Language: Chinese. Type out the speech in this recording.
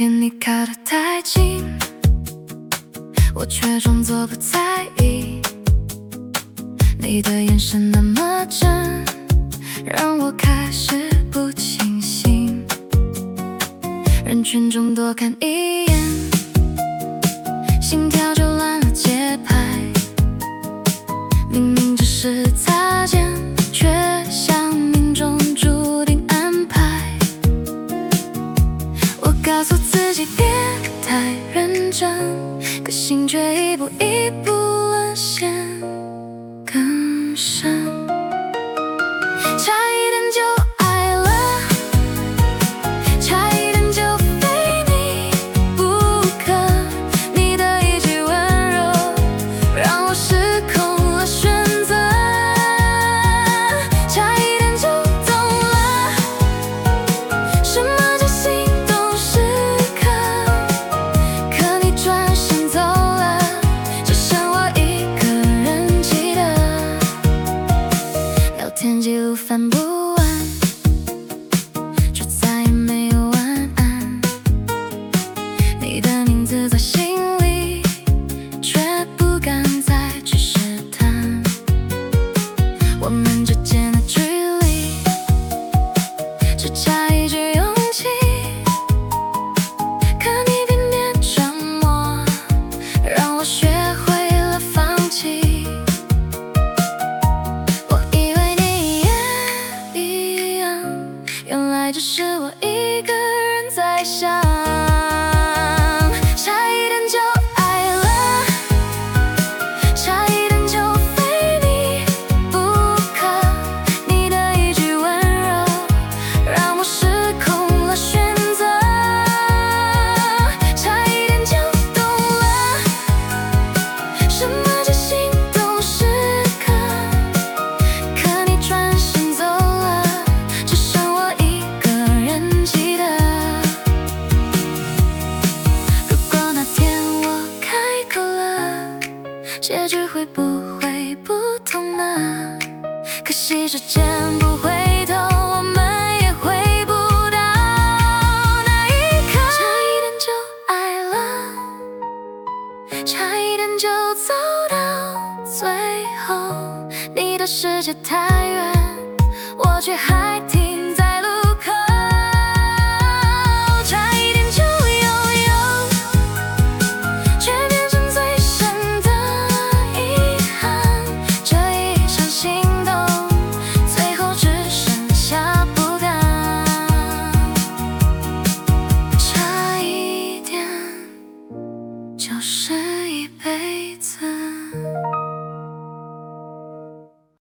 天你靠得太近，我却装作不在意。你的眼神那么真，让我开始不清醒。人群中多看一眼，心跳就乱了节拍。明明只是擦肩，却像命中注定安排。我告诉自己别太认真，可心却一步一步沦陷更深。差一点就爱了，差一点就非你不可。你的一句温柔，让我失控了选择。差一点就懂了，什么叫心动时刻。可你转身走了，只剩我一个人记得。聊天记录翻不完，却再也没有晚安。你的名字在心里，却不敢再去试探。我们之间的距离，只差一句勇气。可你偏偏沉默，让我学会了放弃。我以为你也一样，原来只是我一个人在想。差一点就爱了，差一点就非你不可。你的一句温柔，让我失控了选择。差一点就懂了，什么叫心动时刻。可你转身走了，只剩我一个人记得。如果那天我开口了，结局会不会不同呢？可惜时间不回头，我们也回不到那一刻。差一点就爱了，差一点就走到最后。你的世界太远，我却还停在路口。差一点就拥有，却变成最深的遗憾。这一场心动，最后只剩下不甘。差一点，就是一辈子。